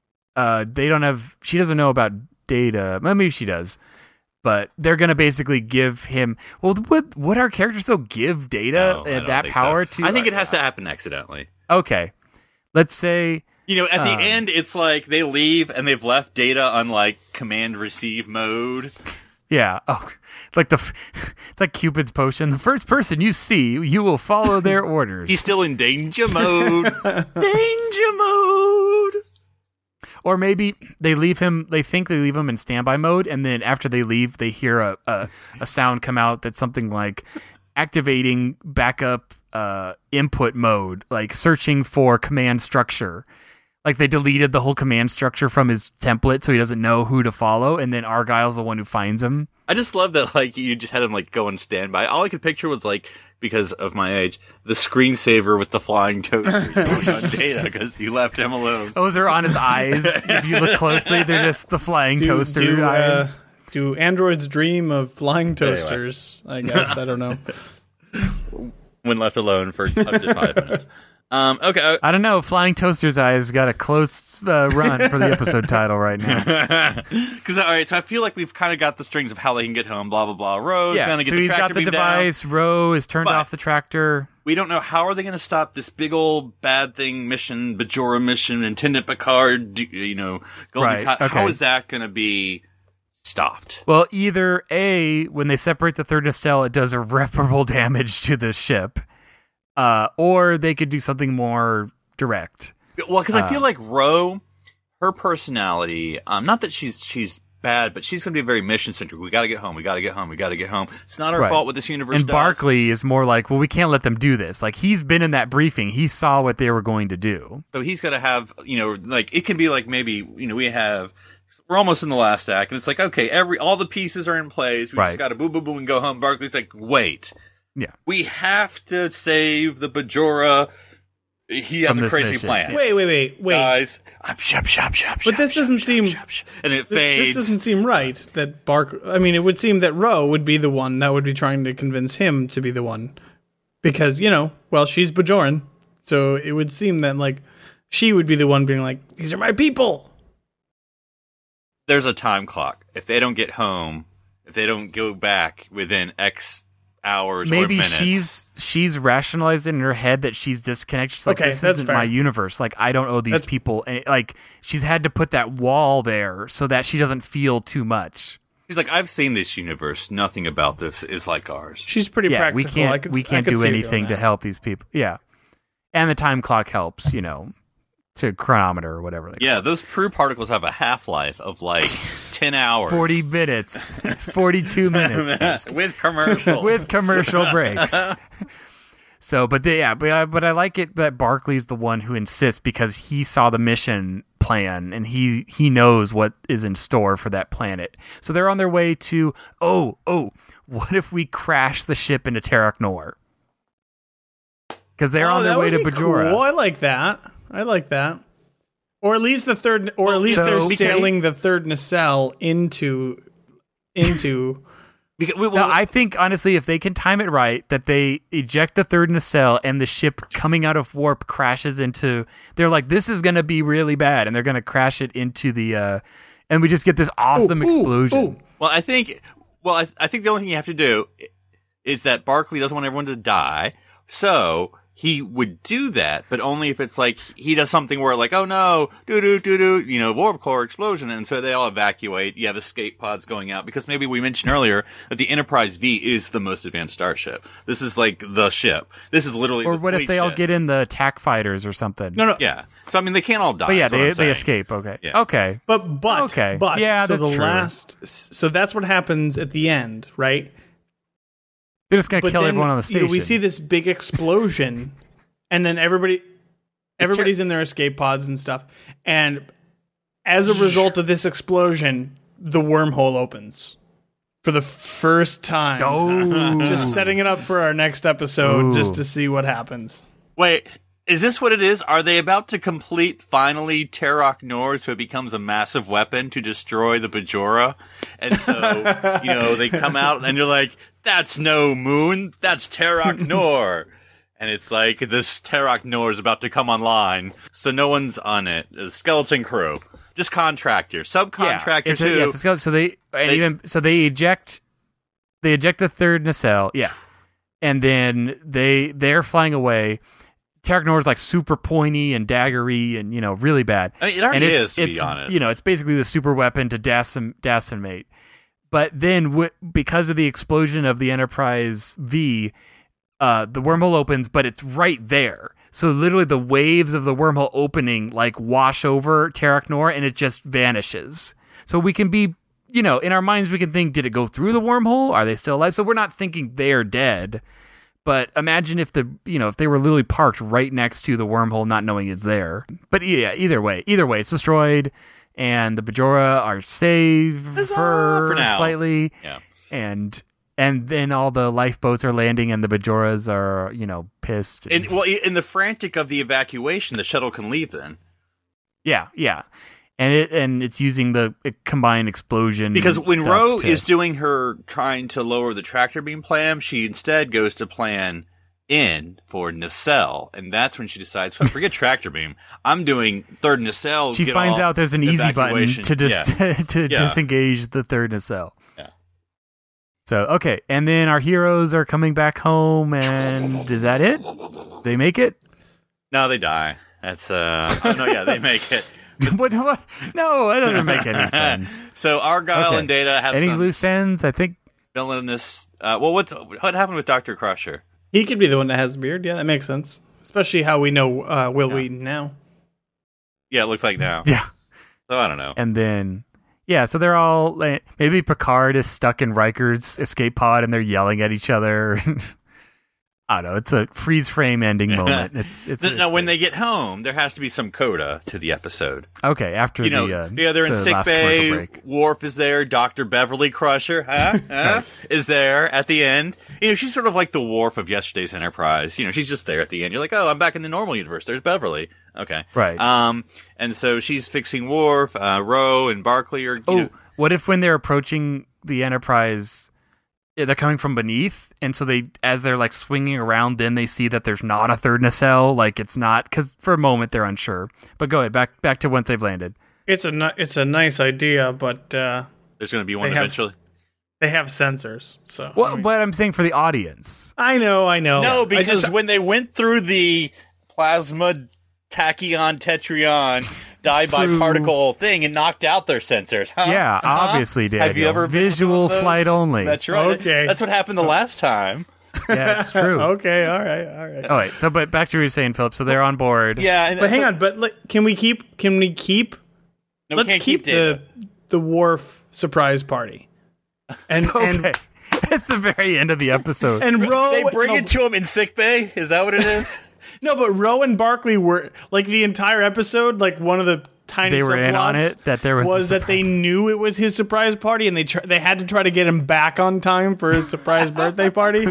she doesn't know about Data. Well, maybe she does. But they're going to basically give him... Well, would our characters, though, give Data that power to... I think it has to happen accidentally. Okay. Let's say... at the end, it's like they leave and they've left Data on, like, command-receive mode. Yeah. Oh, it's like Cupid's potion. The first person you see, you will follow their orders. He's still in danger mode. Danger mode! Or maybe they think they leave him in standby mode, and then after they leave, they hear a sound come out that's something like activating backup input mode, like searching for command structure. Like they deleted the whole command structure from his template so he doesn't know who to follow, and then Argyle's the one who finds him. I just love that, like, you just had him, like, go on standby. All I could picture was, like, because of my age, the screensaver with the flying toaster going on Data because you left him alone. Those are on his eyes. If you look closely, they're just the flying toaster eyes. Do androids dream of flying toasters? Anyway. I guess. I don't know. When left alone for up to 5 minutes. Okay. I don't know. Flying Toaster's Eyes got a close run for the episode title right now. Because, all right, so I feel like we've kind of got the strings of how they can get home, blah, blah, blah. Ro's going to get the tractor got the device. Down. Ro is turned off the tractor. We don't know how are they going to stop this big old bad thing mission, Bajora mission, Intendant Picard, Golden right. Okay. How is that going to be stopped? Well, either A, when they separate the third nacelle, it does irreparable damage to the ship. Or they could do something more direct. Well, because I feel like Ro, her personality, not that she's bad, but she's going to be very mission-centric. We got to get home. We got to get home. We got to get home. It's not our fault what this universe and does. Barclay is more like, well, we can't let them do this. Like, he's been in that briefing. He saw what they were going to do. So he's got to have, like, it can be like maybe, we're almost in the last act, and it's like, okay, all the pieces are in place. We just got to boom, boom, boom, and go home. Barclay's like, wait. Yeah. We have to save the Bajora. He has a crazy plan. Wait. Guys. But this doesn't seem... And it fades. This doesn't seem right that it would seem that Ro would be the one that would be trying to convince him to be the one. Because, she's Bajoran. So it would seem that, like, she would be the one being like, these are my people. There's a time clock. If they don't get home, if they don't go back within X hours or minutes. Maybe she's rationalized it in her head that she's disconnected. She's like, this isn't my universe. Like, I don't owe these people. And like, she's had to put that wall there so that she doesn't feel too much. She's like, I've seen this universe. Nothing about this is like ours. She's pretty practical. We can't do anything to help these people. Yeah. And the time clock helps, to chronometer or whatever. Those Prue particles have a half-life of like 10 hours. 40 minutes. 42 minutes. With commercial. With commercial breaks. So, but I like it that Barclay's the one who insists because he saw the mission plan and he knows what is in store for that planet. So they're on their way to, what if we crash the ship into Terok Nor? Because they're on their way to Bajora. Cool. I like that. Or at least they're sailing the third nacelle into. I think honestly, if they can time it right, that they eject the third nacelle and the ship coming out of warp crashes into. They're like, this is going to be really bad, and they're going to crash it into the. And we just get this awesome explosion. Well, I think the only thing you have to do is that Barclay doesn't want everyone to die, so he would do that, but only if it's like he does something where like, oh no, warp core explosion, and so they all evacuate. You have escape pods going out because maybe we mentioned earlier that the Enterprise V is the most advanced starship. This is like the ship. This is literally. Or what if they all get in the TAC fighters or something? No. Yeah. So I mean, they can't all die. But yeah, they escape. Okay. Yeah. Okay. But yeah, so that's true. So that's what happens at the end, right? They're just going to kill everyone on the station. We see this big explosion, and then everybody's in their escape pods and stuff. And as a result of this explosion, the wormhole opens for the first time. Oh. Just setting it up for our next episode just to see what happens. Wait, is this what it is? Are they about to complete, finally, Terok Nor, so it becomes a massive weapon to destroy the Bajora? And so, they come out and you're like, that's no moon, that's Terok Nor. And it's like, this Terok Nor is about to come online, so no one's on it. The skeleton crew. Just contractors. Subcontractors too. So they eject the third nacelle. Yeah. And then they're flying away. Terok Nor is like super pointy and daggery and, really bad. I mean, it already is, to be honest. It's basically the super weapon to decimate. But then because of the explosion of the Enterprise V, the wormhole opens, but it's right there. So literally the waves of the wormhole opening like wash over Terok Nor and it just vanishes. So we can be, in our minds we can think, did it go through the wormhole? Are they still alive? So we're not thinking they're dead. But imagine if if they were literally parked right next to the wormhole, not knowing it's there. But yeah, either way, it's destroyed, and the Bajora are saved for now. Slightly. Yeah. And then all the lifeboats are landing, and the Bajoras are, pissed. And in the frantic of the evacuation, the shuttle can leave. Then. Yeah. And it's using the combined explosion. Because when Ro is doing her trying to lower the tractor beam plan, she instead goes to plan N for nacelle, and that's when she decides, forget tractor beam. I'm doing third nacelle. She finds out there's an easy button to disengage the third nacelle. Yeah. So okay, and then our heroes are coming back home, and is that it? They make it? No, they die. That's they make it. What? No, that doesn't make any sense. So Argyle and Data have any loose ends, I think. Villainous. What happened with Dr. Crusher? He could be the one that has a beard. Yeah, that makes sense. Especially how we know Will Wheaton now. Yeah, it looks like now. Yeah. So I don't know. And then, so they're all maybe Picard is stuck in Riker's escape pod and they're yelling at each other. I don't know. It's a freeze frame ending moment. It's when they get home, there has to be some coda to the episode. Okay, after they're in sick bay. Worf is there. Dr. Beverly Crusher, is there at the end. She's sort of like the Worf of yesterday's Enterprise. She's just there at the end. You're like, oh, I'm back in the normal universe. There's Beverly. Okay, right. And so she's fixing Worf. Ro and Barclay are. What if when they're approaching the Enterprise? They're coming from beneath, and so as they're like swinging around, then they see that there's not a third nacelle. Like it's not, because for a moment they're unsure. But go ahead, back to once they've landed. It's a nice idea, but there's going to be one eventually. They have sensors, so. Well, but I'm saying for the audience. I know. No, because when they went through the plasma tachyon tetryon die by particle thing and knocked out their sensors. Yeah, obviously, Daniel. Have you ever visual flight only? That's right. Okay, that's what happened the last time. Yeah, it's true. Okay, all right. All right. So, but back to what you were saying, Philip. So they're on board. Yeah, but hang on. But can we keep? No, let's keep the Worf surprise party. And it's the very end of the episode. And Ro, they bring it to him in sickbay. Is that what it is? No, but Ro and Barclay were like the entire episode. Like one of the tiny they were in on it that there was that they knew it was his surprise party, and they had to try to get him back on time for his surprise birthday party.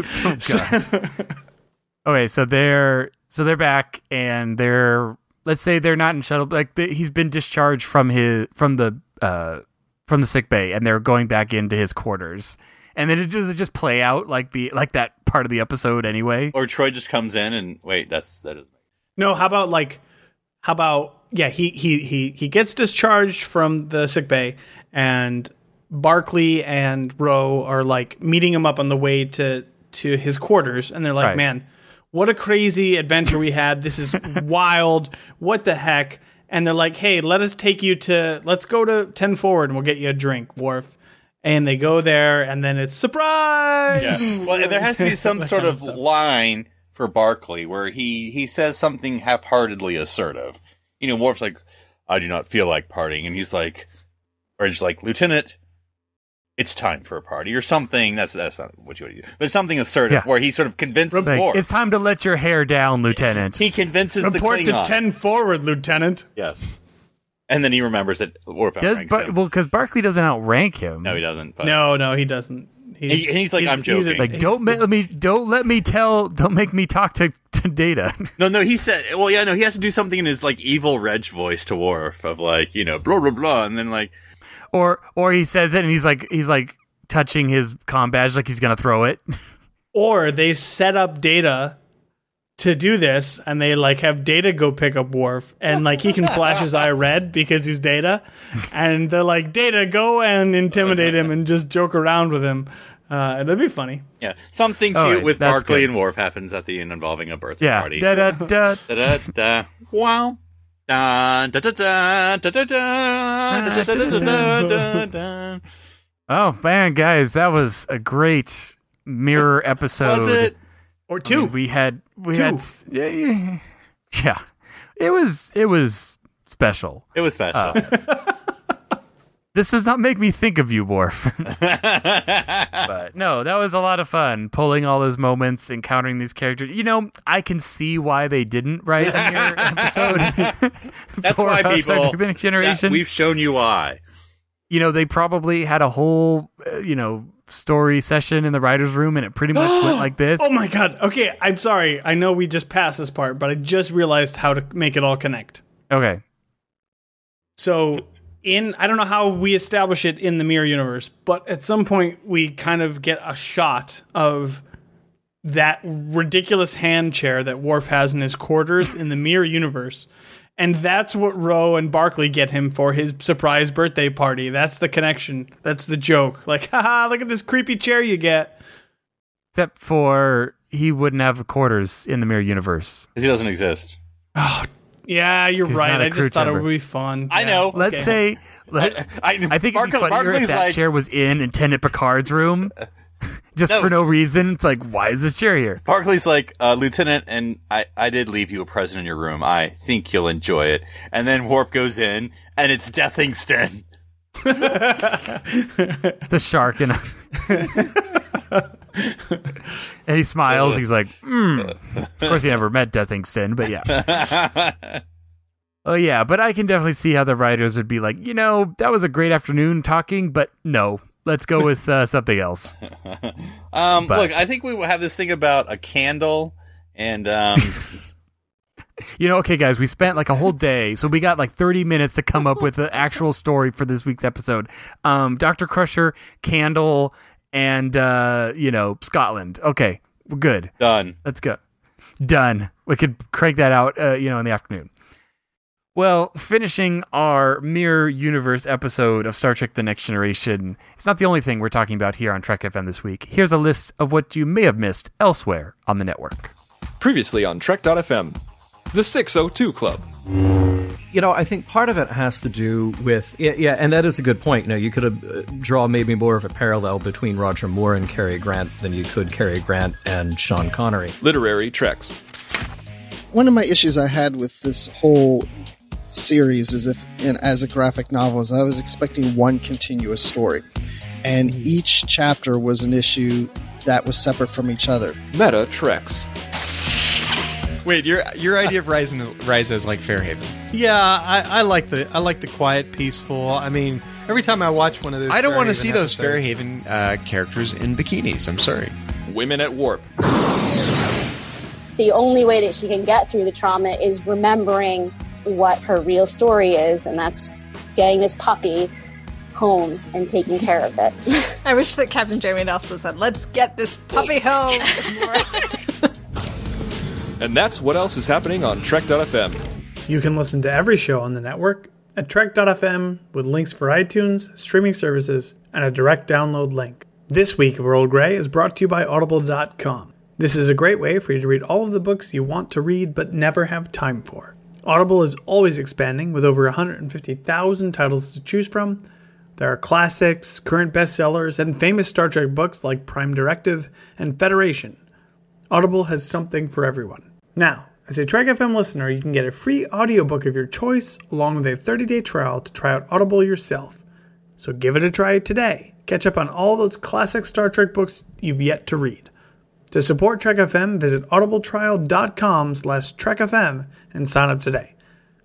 Okay, so they're back, and let's say they're not in shuttle. Like he's been discharged from the sick bay, and they're going back into his quarters. And then it just play out like that part of the episode anyway. Or Troy just comes in and wait, that is. No, how about he gets discharged from the sickbay, and Barclay and Ro are like meeting him up on the way to his quarters, and they're like, right. Man, what a crazy adventure we had. This is wild. What the heck? And they're like, hey, let's go to 10 Forward and we'll get you a drink, Worf. And they go there, and then it's surprise. Yeah. Well, there has to be some sort of line for Barclay where he says something half-heartedly assertive. Worf's like, I do not feel like partying, and he's like, Lieutenant, it's time for a party, or something. That's not what you want to do, but something assertive where he sort of convinces Worf. It's time to let your hair down, Lieutenant. He convinces the Klingon. Report to 10 Forward, Lieutenant. Yes. And then he remembers that Worf outranks him. Well, because Barclay doesn't outrank him. No, he doesn't. But... No, he doesn't. He's like, I'm joking. Like, don't make me talk to Data. No, he said, well, yeah, no, he has to do something in his, like, evil Reg voice to Worf of, like, blah, blah, blah, and then, like... Or he says it, and he's like touching his comm badge like he's gonna throw it. Or they set up Data to do this, and they, like, have Data go pick up Worf, and, like, he can flash his eye red because he's Data, and they're like, Data, go and intimidate him and just joke around with him. That'd be funny. Yeah, something cute with Barclay and Worf happens at the end involving a birthday party. Da da da da da da. Wow. Da da da da da da da da. Oh man, guys, that was a great Mirror episode. Was it? Or two? I mean, we had yeah. It was special. It was special. This does not make me think of you, Worf. But no, that was a lot of fun, pulling all those moments, encountering these characters. I can see why they didn't write a Mirror episode. That's why people, the Next Generation. We've shown you why. They probably had a whole, story session in the writer's room, and it pretty much went like this. Oh my God. Okay, I'm sorry. I know we just passed this part, but I just realized how to make it all connect. Okay. So... I don't know how we establish it in the Mirror universe, but at some point we kind of get a shot of that ridiculous hand chair that Worf has in his quarters in the Mirror universe. And that's what Ro and Barclay get him for his surprise birthday party. That's the connection. That's the joke. Like, haha, look at this creepy chair you get. Except for he wouldn't have quarters in the Mirror universe. Because he doesn't exist. Oh, yeah, you're right. I just thought it would be fun. I know. Let's say... I think it'd be funnier if that chair was in Lieutenant Picard's room. Just for no reason. It's like, why is this chair here? Barclay's like, Lieutenant, and I did leave you a present in your room. I think you'll enjoy it. And then Worf goes in, and it's Deathington. It's a shark in a... And he smiles. He's like, Of course he never met Deathington, but yeah. Oh yeah, but I can definitely see how the writers would be like, that was a great afternoon talking, but no, let's go with something else. Look, I think we have this thing about a candle, and okay, guys, we spent like a whole day, so we got like 30 minutes to come up with the actual story for this week's episode. Dr. Crusher, candle, and Scotland. Okay, we're good. Done. Let's go. Done. We could crank that out, in the afternoon. Well, finishing our Mirror Universe episode of Star Trek The Next Generation, it's not the only thing we're talking about here on Trek FM this week. Here's a list of what you may have missed elsewhere on the network. Previously on Trek.fm, the 602 Club. I think part of it has to do with, and that is a good point. You could draw maybe more of a parallel between Roger Moore and Cary Grant than you could Cary Grant and Sean Connery. Literary Treks. One of my issues I had with this whole series as a graphic novel is I was expecting one continuous story, and each chapter was an issue that was separate from each other. Meta Treks. Wait, your idea of Rise is like Fairhaven? Yeah, I like the quiet, peaceful. I mean, every time I watch one of those, I don't want to see those Fairhaven characters in bikinis. I'm sorry. Women at Warp. The only way that she can get through the trauma is remembering what her real story is, and that's getting this puppy home and taking care of it. I wish that Captain Jeremy Nelson said, "Let's get this puppy home." And that's what else is happening on Trek.fm. You can listen to every show on the network at Trek.fm with links for iTunes, streaming services, and a direct download link. This week of Earl Grey is brought to you by Audible.com. This is a great way for you to read all of the books you want to read but never have time for. Audible is always expanding with over 150,000 titles to choose from. There are classics, current bestsellers, and famous Star Trek books like Prime Directive and Federation. Audible has something for everyone. Now, as a Trek FM listener, you can get a free audiobook of your choice along with a 30-day trial to try out Audible yourself. So give it a try today. Catch up on all those classic Star Trek books you've yet to read. To support Trek FM, visit audibletrial.com/TrekFM and sign up today.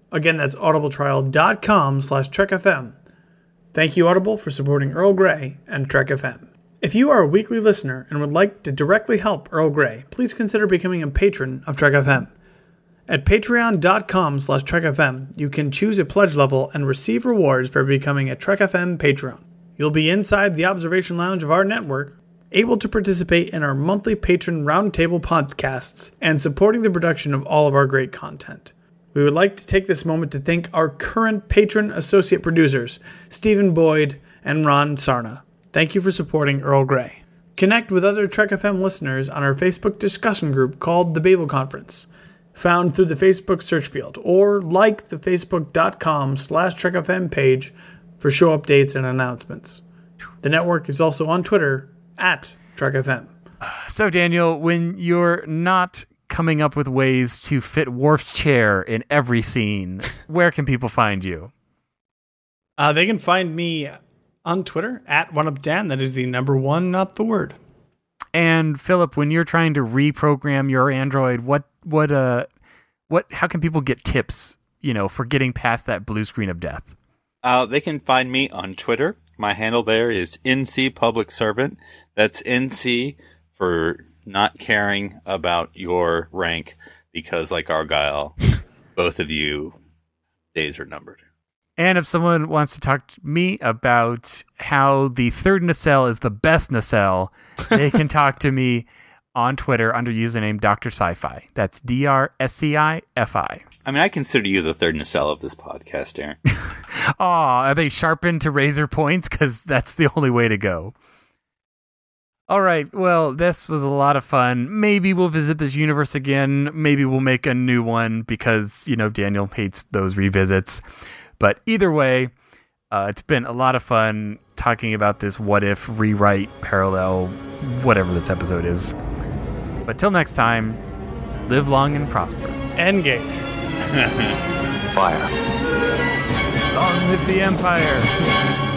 Again, that's audibletrial.com/TrekFM. Thank you, Audible, for supporting Earl Grey and Trek FM. If you are a weekly listener and would like to directly help Earl Grey, please consider becoming a patron of Trek FM. At patreon.com/TrekFM, you can choose a pledge level and receive rewards for becoming a Trek FM patron. You'll be inside the observation lounge of our network, able to participate in our monthly patron roundtable podcasts, and supporting the production of all of our great content. We would like to take this moment to thank our current patron associate producers, Stephen Boyd and Ron Sarna. Thank you for supporting Earl Grey. Connect with other Trek FM listeners on our Facebook discussion group called The Babel Conference, found through the Facebook search field, or like the facebook.com/TrekFM page for show updates and announcements. The network is also on Twitter at TrekFM. So, Daniel, when you're not coming up with ways to fit Worf's chair in every scene, where can people find you? They can find me on Twitter at OneUpDan. That is the number one, not the word. And Philip, when you're trying to reprogram your Android, how can people get tips, for getting past that blue screen of death? They can find me on Twitter. My handle there is NC Public Servant. That's NC for not caring about your rank, because like Argyle, both of you, days are numbered. And if someone wants to talk to me about how the third nacelle is the best nacelle, they can talk to me on Twitter under username Dr. Sci-Fi. That's DRSCIFI. I mean, I consider you the third nacelle of this podcast, Aaron. Are they sharpened to razor points? Because that's the only way to go. All right, well, this was a lot of fun. Maybe we'll visit this universe again. Maybe we'll make a new one because, Daniel hates those revisits. But either way, it's been a lot of fun talking about this what-if, rewrite, parallel, whatever this episode is. But till next time, live long and prosper. Engage. Fire. Long live the Empire.